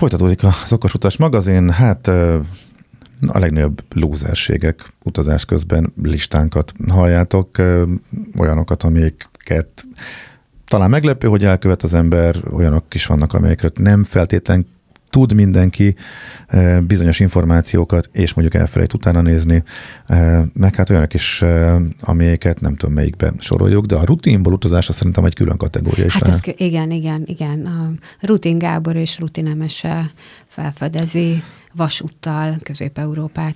Folytatódik az Okos Utas magazin, hát a legnagyobb lúzerségek utazás közben listánkat halljátok, olyanokat, amiket talán meglepő, hogy elkövet az ember, olyanok is vannak, amelyekről nem feltétlen tud mindenki bizonyos információkat, és mondjuk elfelejt utána nézni, meg hát olyanok is, amelyeket nem tudom melyikbe soroljuk, de a rutinból utazásra szerintem egy külön kategória is. Hát igen. A Rutin Gábor és Rutin Emese felfedezi vasúttal Közép-Európát.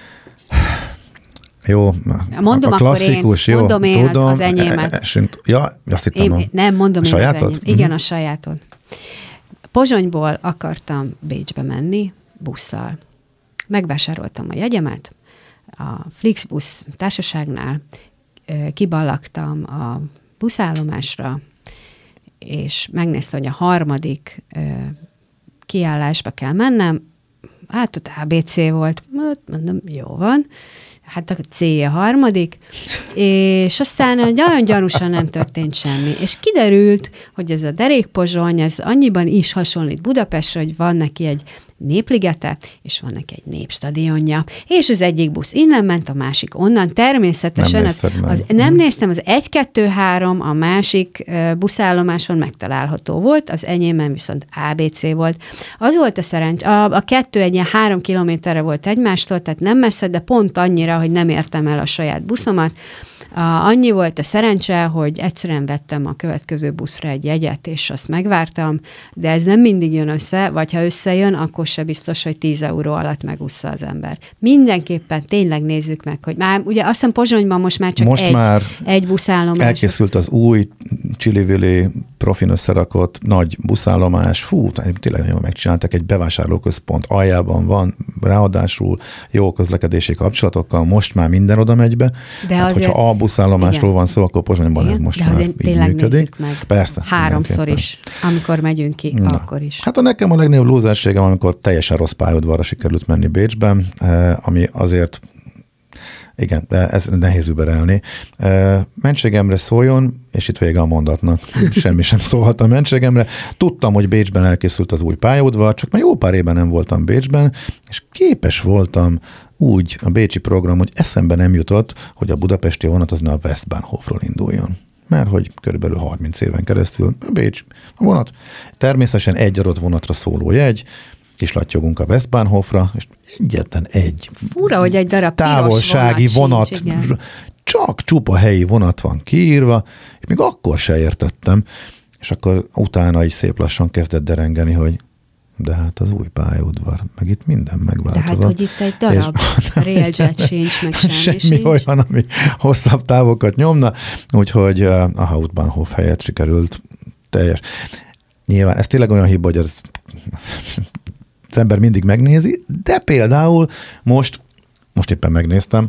Jó, mondom a klasszikus, én, jó, mondom én tudom, az enyémet. Azt hittem nem, mondom a én sajátod? az enyém. Igen, a sajátod. Pozsonyból akartam Bécsbe menni busszal. Megvásároltam a jegyemet a Flixbus társaságnál, kiballagtam a buszállomásra, és megnéztem, hogy a harmadik kiállásba kell mennem. Hát ott ABC volt, mondom, jó van. Hát a C a harmadik, és aztán nagyon gyanúsan nem történt semmi. És kiderült, hogy ez a derékpozsony, ez annyiban is hasonlít Budapestre, hogy van neki egy népligete, és van neki egy népstadionja. És az egyik busz innen ment, a másik onnan. Természetesen nem néztem, az 1-2-3 a másik buszállomáson megtalálható volt, az enyémben viszont ABC volt. Az volt a szerencs, a kettő egy ilyen 3 kilométerre volt egymástól, tehát nem messze, de pont annyira, hogy nem értem el a saját buszomat. Annyi volt a szerencse, hogy egyszerűen vettem a következő buszra egy jegyet, és azt megvártam, de ez nem mindig jön össze, vagy ha összejön, akkor se biztos, hogy 10 euró alatt megúszza az ember. Mindenképpen tényleg nézzük meg, hogy már ugye azt hiszem Pozsonyban most már csak egy buszállomás. Elkészült az új Csili-Vili profin összerakott nagy buszállomás, tényleg nagyon megcsináltak, egy bevásárlóközpont aljában van, ráadásul jó közlekedési kapcsolatokkal, most már minden oda megy be. De hát, azért, hogyha a buszállomásról van szó, akkor Pozsonyban ez most már így működik. Nézzük meg. Persze. 3-szor is, amikor megyünk ki, akkor is. Hát nekem a legnagyobb lúzerségem, amikor teljesen rossz pályaudvarra sikerült menni Bécsben, ami azért igen, de ez nehéz überelni. Mentségemre szóljon, és itt vége a mondatnak. Semmi sem szólhat a mentségemre. Tudtam, hogy Bécsben elkészült az új pályaudvar, csak már jó pár évben nem voltam Bécsben, és képes voltam úgy a bécsi program, hogy eszembe nem jutott, hogy a budapesti vonat az ne a Westbahnhofról induljon. Mert hogy körülbelül 30 éven keresztül a vonat. Természetesen egy adott vonatra szóló jegy, kislattyogunk a Westbahnhofra, és egyetlen egy fura, hogy egy darab távolsági vonat sincs, csak csupa helyi vonat van kiírva, és még akkor se értettem, és akkor utána így szép lassan kezdett derengeni, hogy de hát az új pályaudvar, meg itt minden megváltozott. De hát, hogy itt egy darab railjet sincs, meg semmi sincs. Olyan, ami hosszabb távokat nyomna, úgyhogy a Hauptbahnhof helyett sikerült teljes. Nyilván ez tényleg olyan hiba, hogy az ember mindig megnézi, de például most éppen megnéztem,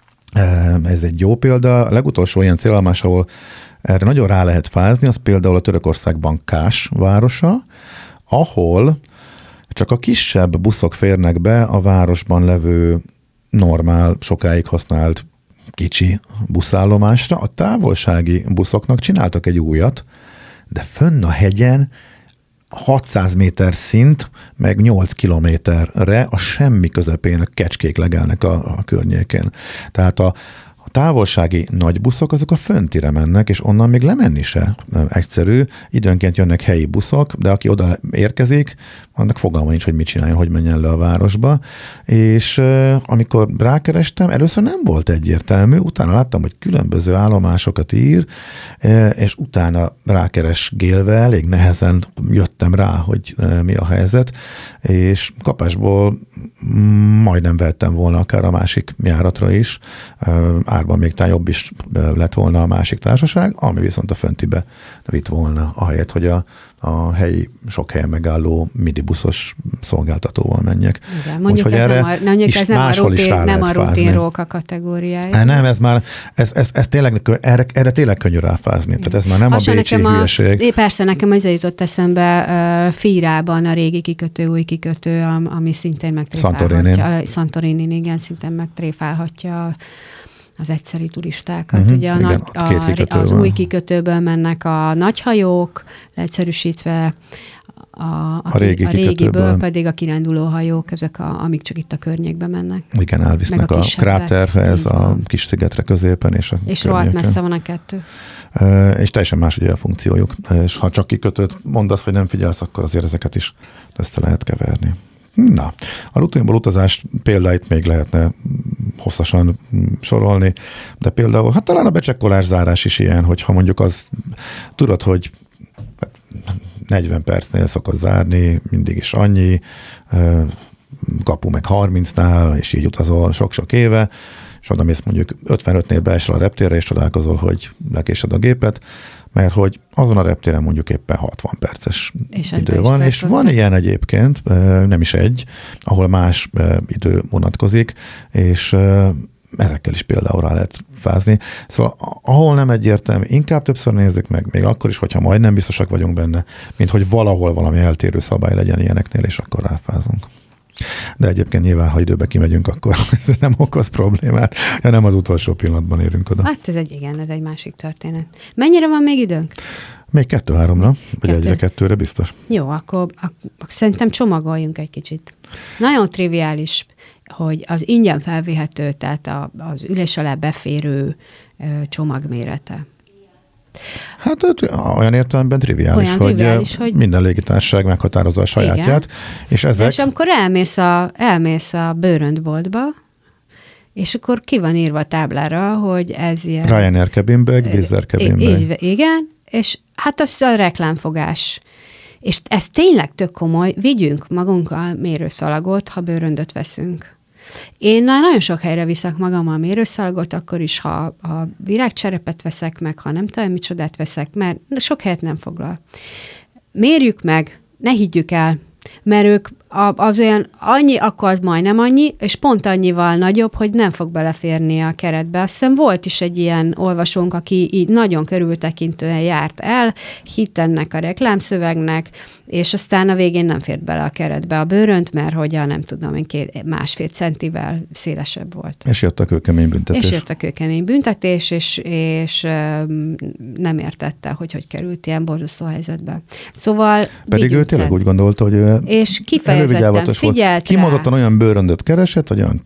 ez egy jó példa, a legutolsó ilyen célállomás, ahol erre nagyon rá lehet fázni, az például a Törökországban Kás városa, ahol csak a kisebb buszok férnek be a városban levő normál, sokáig használt kicsi buszállomásra. A távolsági buszoknak csináltak egy újat, de fönn a hegyen 600 méter szint, meg 8 kilométerre a semmi közepén a kecskék legelnek a környékén. Tehát a távolsági nagy buszok, azok a föntire mennek, és onnan még lemenni se egyszerű. Időnként jönnek helyi buszok, de aki oda érkezik, annak fogalma nincs, hogy mit csináljon, hogy menjen le a városba. És amikor rákerestem, először nem volt egyértelmű, utána láttam, hogy különböző állomásokat ír, és utána rákeresgélve elég nehezen jöttem rá, hogy mi a helyzet, és kapásból majdnem vettem volna akár a másik járatra is, árban még talán jobb is lett volna a másik társaság, ami viszont a föntibe vitt volna, ahelyett, hogy a helyi, sok helyen megálló midibuszos szolgáltatóval menjek. Igen, mondjuk ez nem a rutin róka kategóriája. Nem, ez már, ez tényleg, erre tényleg könnyű ráfázni. Tehát ez már nem a bécsi hülyeség. Persze, nekem ezzel jutott eszembe Fírában a régi kikötő, új kikötő, ami szintén megtréfálhatja. Santorinin, igen, szintén megtréfálhatja az egyszeri turistákat. Ugye az új kikötőből mennek a nagyhajók, leegyszerűsítve, a régiből pedig a kirándulóhajók, ezek amik csak itt a környékben mennek. Igen, elvisznek a kráterhez, a kis szigetre középen. És rohadt messze van a kettő. És teljesen más ugye a funkciójuk. És ha csak kikötőt mondasz, vagy nem figyelsz, akkor azért ezeket is össze lehet keverni. Na, a rutinból utazás példáit még lehetne hosszasan sorolni, de például, hát talán a becsekkolás zárás is ilyen, hogyha mondjuk az, tudod, hogy 40 percnél szokott zárni, mindig is annyi, kapu meg 30-nál, és így utazol sok-sok éve, és oda mész mondjuk 55-nél beesel a reptérre, és csodálkozol, hogy lekésed a gépet, mert hogy azon a reptéren mondjuk éppen 60 perces idő van, és van ilyen egyébként, nem is egy, ahol más idő vonatkozik, és ezekkel is például rá lehet fázni. Szóval ahol nem egyértelmű, inkább többször nézzük meg, még akkor is, hogyha majdnem biztosak vagyunk benne, mint hogy valahol valami eltérő szabály legyen ilyeneknél, és akkor ráfázunk. De egyébként nyilván, ha időbe kimegyünk, akkor ez nem okoz problémát, hanem az utolsó pillanatban érünk oda. Hát ez egy másik történet. Mennyire van még időnk? Még 2-3-ra, vagy 1-2-re biztos. Jó, akkor szerintem csomagoljunk egy kicsit. Nagyon triviális, hogy az ingyen felvihető, tehát az ülés alá beférő csomagmérete. Hát olyan értelemben triviális, hogy minden légitársaság meghatározza a sajátját. És ezek... És amikor elmész a bőröntboltba, és akkor ki van írva a táblára, hogy ez ilyen... Ryanair cabin bag, Wizz Air cabin bag. Igen, és hát az a reklámfogás. És ez tényleg tök komoly, vigyünk magunkkal mérőszalagot, ha bőröndöt veszünk. Én nagyon sok helyre viszek magammal mérőszalagot, akkor is, ha virágcserepet veszek meg, ha nem tudom, micsodát veszek, mert sok helyet nem foglal. Mérjük meg, ne higgyük el, mert ők az olyan annyi, akkor az majdnem annyi, és pont annyival nagyobb, hogy nem fog beleférni a keretbe. Azt hiszem volt is egy ilyen olvasónk, aki így nagyon körültekintően járt el, hitt ennek a reklámszövegnek, és aztán a végén nem fért bele a keretbe a bőrönt, mert hogy nem tudom, 1,5 centivel szélesebb volt. És jött a kőkemény büntetés. És nem értette, hogy került ilyen borzasztó helyzetbe. Szóval pedig ő tényleg úgy gondolta, hogy és kifejezetten figyelt rá. Kimondottan olyan bőröndöt keresett, vagy olyan,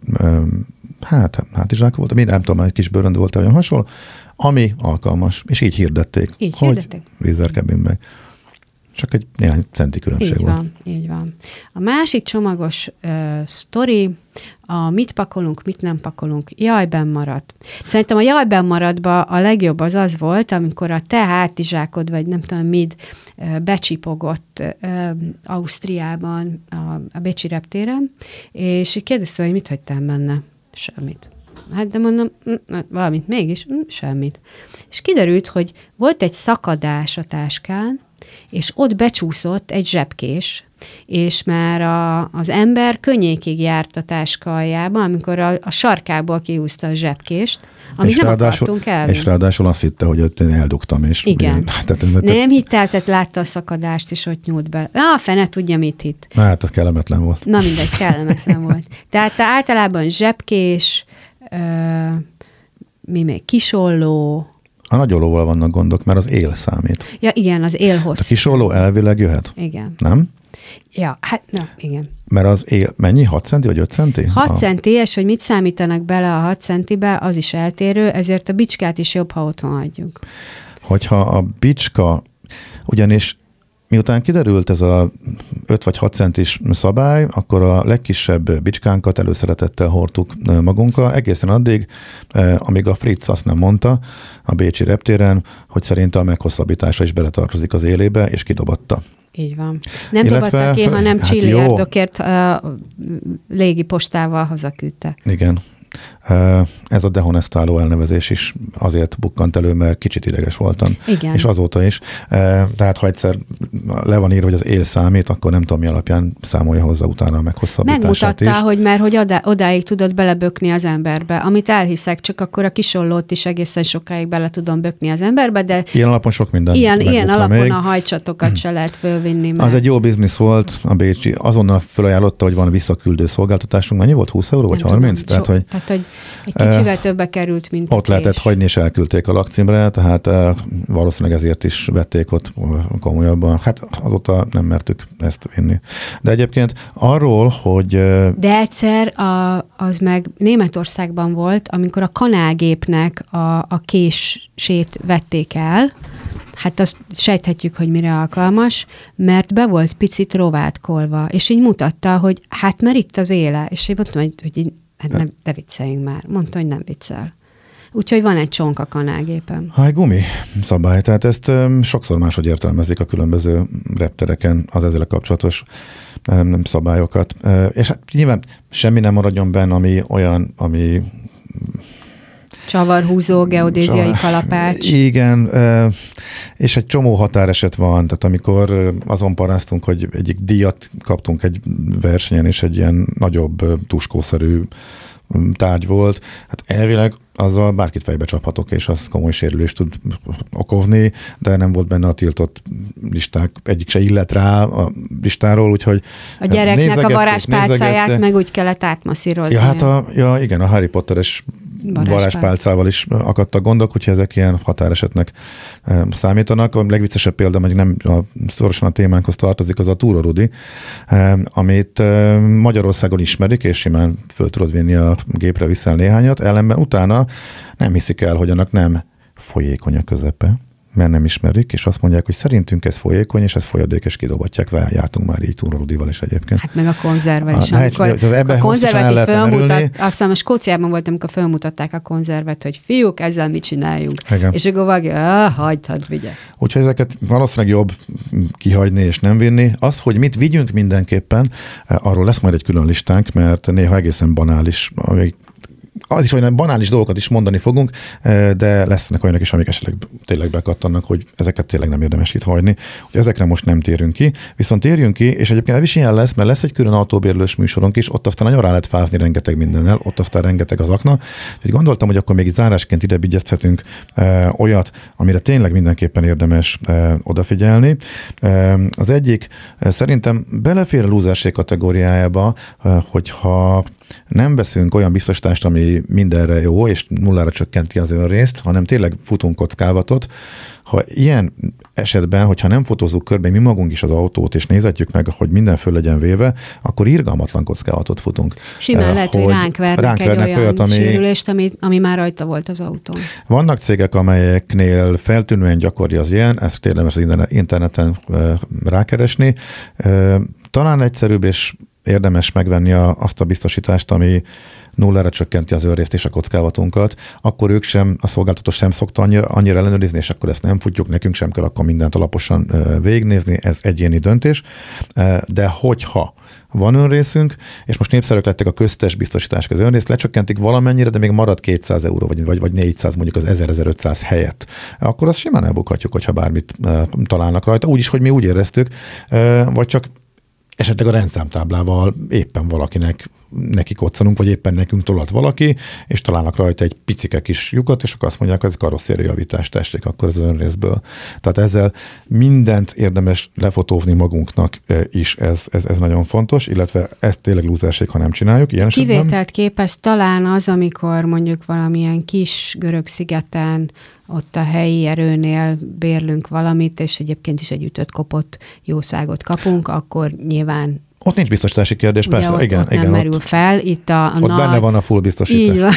hátizsák volt, nem tudom, egy kis bőrönd volt, olyan hasonló, ami alkalmas, és így hirdették. Hogy Wizz Air cabin bag. Csak egy néhány centi különbség volt. Így van. A másik csomagos sztori, a mit pakolunk, mit nem pakolunk, jajben maradt. Szerintem a jajben maradtba a legjobb az volt, amikor a te hátizsákod, vagy nem tudom mid, becsipogott Ausztriában, a bécsi reptéren, és kérdezte, hogy mit hagytál benne? Semmit. Hát de mondom, valamit mégis, semmit. És kiderült, hogy volt egy szakadás a táskán, és ott becsúszott egy zsebkés, és már az ember könnyékig járt a táska aljában, amikor a sarkából kihúzta a zsebkést, amit nem akartunk elvinni. És ráadásul azt hitte, hogy ott én eldugtam. És igen. Nem hittel, tehát látta a szakadást, és ott nyúlt be. A fene tudja, mit hitt. Hát, az kellemetlen volt. Na mindegy, kellemetlen volt. Tehát általában zsebkés, mi még, kisolló. A nagyollóval vannak gondok, mert az él számít. Ja, igen, az él hossz. A kisolló elvileg jöhet? Igen. Nem? Ja, hát na, igen. Mert az él, mennyi? 6 centi vagy 5 centi? 6 centi, és hogy mit számítanak bele a 6 centibe, az is eltérő, ezért a bicskát is jobb, ha otthon hagyjuk. Hogyha a bicska, ugyanis miután kiderült ez a 5 vagy 6 centis szabály, akkor a legkisebb bicskánkat előszeretettel hordtuk magunkkal, egészen addig, amíg a Fritz azt nem mondta a bécsi reptéren, hogy szerinte a meghosszabbítása is beletartozik az élébe, és kidobatta. Így van. Nem dobatta ki, hanem hát csilliárdokért légipostával hazaküldte. Igen. Ez a dehonestáló elnevezés is azért bukkant elő, mert kicsit ideges voltam. Igen. És azóta is. Tehát, ha egyszer le van írva, hogy az él számít, akkor nem tudom, mi alapján számolja hozzá utána a meghosszabbítását is. Megmutatta, hogy már hogy odáig tudod belebökni az emberbe. Amit elhiszek, csak akkor a kisollót is egészen sokáig bele tudom bökni az emberbe, de ilyen alapon sok minden. Ilyen alapon még. A hajcsatokat se lehet fölvinni. Mert... Az egy jó biznisz volt, a bécsi azonnal felajánlotta, hogy van visszaküldő szolgáltatásunk. Mennyi volt? 20 euró vagy 30? Tehát Tehát, hogy egy kicsivel többe került, mint ott lehetett hagyni, és elküldték a lakcímre, tehát valószínűleg ezért is vették ott komolyabban. Hát azóta nem mertük ezt vinni. De egyébként arról, hogy... De egyszer az meg Németországban volt, amikor a kanálgépnek a kését vették el, hát azt sejthetjük, hogy mire alkalmas, mert be volt picit rovátkolva, és így mutatta, hogy hát mert itt az éle, és én mondtam, hogy így, hát ne vicceljünk már. Mondta, hogy nem viccel. Úgyhogy van egy csonk a kanálgépen. Egy gumi szabály, tehát ezt sokszor máshogy értelmezik a különböző reptereken az ezzel kapcsolatos szabályokat. És hát nyilván semmi nem maradjon benne, ami olyan, ami csavarhúzó, geodéziai kalapács. Igen, és egy csomó határeset van, tehát amikor azon paráztunk, hogy egyik díjat kaptunk egy versenyen, és egy ilyen nagyobb tuskószerű tárgy volt, hát elvileg azzal bárkit fejbe csaphatok, és az komoly sérülést tud okozni, de nem volt benne a tiltott listák, egyik se illet rá a listáról, úgyhogy a gyereknek a varázspálcáját meg úgy kellett átmasszírozni. Ja, hát igen, a Harry Potteres varázspálcával is akadtak gondok, úgyhogy ezek ilyen határesetnek számítanak. A legviccesebb példa, meg nem szorosan a témánkhoz tartozik, az a Túró Rudi, amit Magyarországon ismerik, és simán föl tudod vinni a gépre, viszel néhányat, ellenben utána nem hiszik el, hogy annak nem folyékony a közepe, mert nem ismerik, és azt mondják, hogy szerintünk ez folyékony, és ez folyadék, és kidobatják rá. Jártunk már így Túró Rudival is egyébként. Hát meg a konzervvel is. A konzervet fölmutat, azt hiszem, a Skóciában voltam, amikor fölmutatták a konzervet, hogy fiúk, ezzel mit csináljunk. Igen. És akkor valaki, hagyd vigye. Úgyhogy ezeket valószínűleg jobb kihagyni és nem vinni. Az, hogy mit vigyünk mindenképpen, arról lesz majd egy külön listánk, mert néha egészen banális, az is olyan banális dolgokat is mondani fogunk, de lesznek olyanok is, amik esetleg tényleg bekattannak, hogy ezeket tényleg nem érdemes itt hagyni. Úgyhogy ezekre most nem térünk ki, viszont térjünk ki, és egyébként ez is ilyen lesz, mert lesz egy külön autóbérlős műsorunk is, ott aztán nagyon rá lehet fázni rengeteg mindennel, ott aztán rengeteg az akna. Úgyhogy gondoltam, hogy akkor még itt zárásként ide vigyeztetünk olyat, amire tényleg mindenképpen érdemes odafigyelni. Az egyik szerintem belefér a lúzerség kategóriájába, hogyha nem veszünk olyan biztosítást, ami mindenre jó, és nullára csökkenti az önrészt, hanem tényleg futunk kockázatot. Ha ilyen esetben, hogyha nem fotózzuk körbe mi magunk is az autót, és nézetjük meg, hogy minden föl legyen véve, akkor irgalmatlan kockázatot futunk. Simán lehet, hogy ránk vernek egy olyan sérülést, ami már rajta volt az autón. Vannak cégek, amelyeknél feltűnően gyakori az ilyen, ezt érdemes az interneten rákeresni. Talán egyszerűbb és érdemes megvenni azt a biztosítást, ami nullára csökkenti az önrészt és a kockázatunkat, akkor ők sem, a szolgáltató sem szokta annyira ellenőrizni, és akkor ezt nem futjuk, nekünk sem kell akkor mindent alaposan végignézni, ez egyéni döntés. De hogyha van önrészünk, és most népszerűek lettek a köztes biztosítások, az önrészt lecsökkentik valamennyire, de még marad 200 euró, vagy 400 mondjuk az 1000-1500 helyett, akkor azt simán elbukhatjuk, hogyha bármit találnak rajta. Úgyis, hogy mi úgy éreztük, vagy csak esetleg a rendszámtáblával éppen valakinek neki koccanunk, vagy éppen nekünk tolat valaki, és találnak rajta egy picike kis lyukat, és akkor azt mondják, hogy ez karosszériajavítást tessék, akkor ez az önrészből. Tehát ezzel mindent érdemes lefotózni magunknak is, ez nagyon fontos, illetve ez tényleg lúzerség, ha nem csináljuk. Ilyen kivételt képez talán az, amikor mondjuk valamilyen kis görög szigeten, ott a helyi erőnél bérlünk valamit, és egyébként is egy ütött-kopott jószágot kapunk, akkor nyilván ott nincs biztosítási kérdés, persze. Ott igen, nem merül fel. Itt ott benne van a full biztosítás. Így van.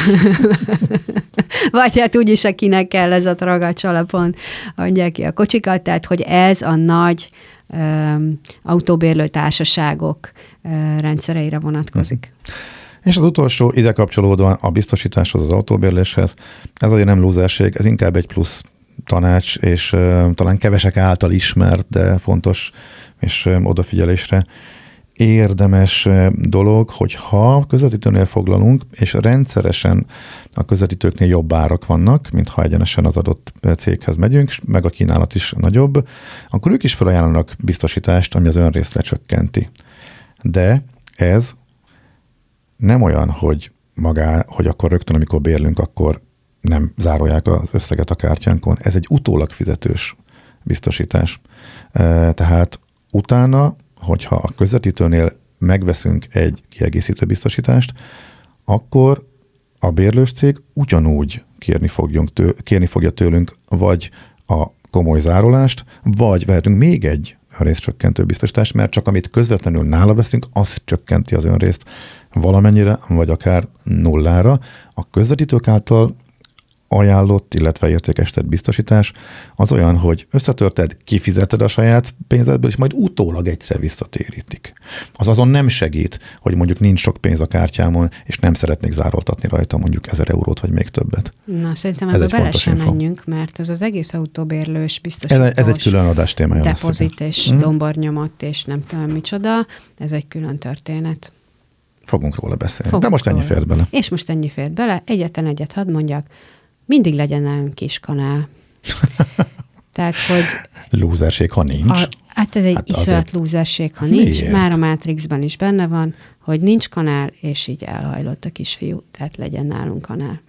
Vagy hát úgyis, akinek kell ez a tragacs alapon, adják ki a kocsikat, tehát hogy ez a nagy autóbérlő társaságok rendszereire vonatkozik. És az utolsó ide kapcsolódóan a biztosításhoz, az autóbérléshez, ez azért nem lúzerség, ez inkább egy plusz tanács, és talán kevesek által ismert, de fontos és odafigyelésre érdemes dolog, hogyha közvetítőnél foglalunk, és rendszeresen a közvetítőknél jobb árak vannak, mint ha egyenesen az adott céghez megyünk, meg a kínálat is nagyobb, akkor ők is felajánlanak biztosítást, ami az önrészt lecsökkenti. De ez nem olyan, hogy akkor rögtön, amikor bérlünk, akkor nem zárolják az összeget a kártyánkon. Ez egy utólag fizetős biztosítás. Tehát utána, hogyha a közvetítőnél megveszünk egy kiegészítő biztosítást, akkor a bérlős cég ugyanúgy kérni fogja tőlünk vagy a komoly zárolást, vagy vehetünk még egy önrészcsökkentő biztosítást, mert csak amit közvetlenül nála veszünk, az csökkenti az önrészt valamennyire, vagy akár nullára. A közvetítők által ajánlott, illetve értékesített biztosítás az olyan, hogy összetörted, kifizeted a saját pénzedből, és majd utólag egyszer visszatérítik. Az azon nem segít, hogy mondjuk nincs sok pénz a kártyámon, és nem szeretnék zároltatni rajta mondjuk 1000 eurót, vagy még többet. Na, szerintem ebbe bele sem menjünk, mert ez az egész autóbérlős biztosítós. Ez egy külön adás témája. Depozit és dombornyomot, és nem tudom micsoda. Ez egy külön történet. Fogunk róla beszélni. De most ennyi fért bele. És most ennyi fért bele. Egyetlen egyet hadd mondjak. Mindig legyen nálunk kis kanál. Tehát, hogy... Lúzerség, ha nincs. Hát ez egy iszonyat lúzerség, ha nincs. Miért? Már a Matrixban is benne van, hogy nincs kanál, és így elhajlott a kisfiú. Tehát legyen nálunk kanál.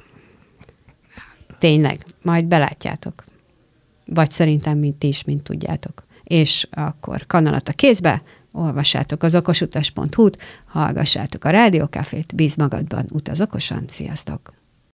Tényleg, majd belátjátok. Vagy szerintem, mint ti is, mint tudjátok. És akkor kanalat a kézbe, olvassátok az okosutas.hu-t, hallgassátok a Rádiókafét, bízz magadban, utaz okosan, sziasztok!